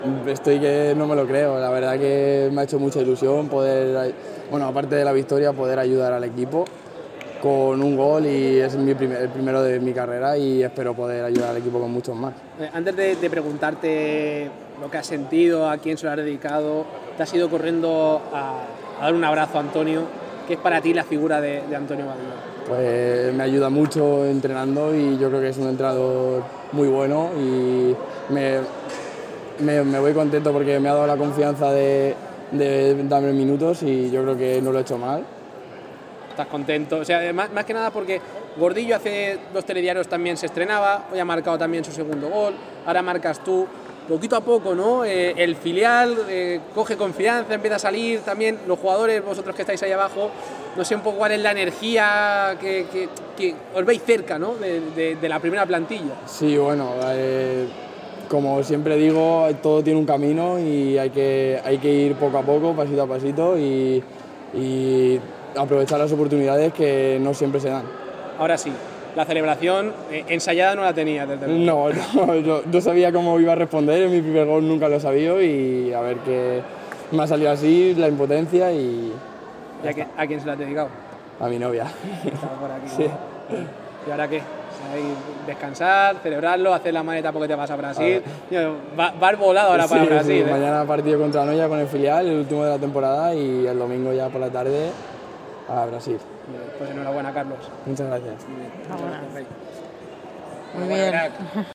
Estoy que no me lo creo, la verdad que me ha hecho mucha ilusión poder, bueno, aparte de la victoria, poder ayudar al equipo con un gol y es el primero de mi carrera y espero poder ayudar al equipo con muchos más. Antes de preguntarte lo que has sentido, a quién se lo has dedicado, te has ido corriendo a dar un abrazo a Antonio. ¿Qué es para ti la figura de Antonio Badillo? Pues me ayuda mucho entrenando y yo creo que es un entrenador muy bueno y me voy contento porque me ha dado la confianza de darme minutos y yo creo que no lo he hecho mal. ¿Estás contento? O sea, más que nada porque Gordillo hace 2 telediarios también se estrenaba, hoy ha marcado también su segundo gol, ahora marcas tú. Poquito a poco, ¿no? El filial coge confianza, empieza a salir también, los jugadores, vosotros que estáis ahí abajo, no sé un poco cuál es la energía que os veis cerca, ¿no? de la primera plantilla. Sí, bueno, como siempre digo, todo tiene un camino y hay que ir poco a poco, pasito a pasito y aprovechar las oportunidades que no siempre se dan. Ahora sí, la celebración ensayada no la tenía desde luego. No sabía cómo iba a responder, en mi primer gol nunca lo sabía y a ver qué me ha salido así, la impotencia y... ¿A quién se la has dedicado? A mi novia. Estaba por aquí. Sí. ¿Y ahora qué? Ahí descansar, celebrarlo, hacer la maleta porque te vas a Brasil. Vas volado ahora para Brasil. Sí, mañana partido contra Noya con el filial, el último de la temporada y el domingo ya por la tarde a Brasil. Pues enhorabuena, Carlos. Muchas gracias. Muy bien.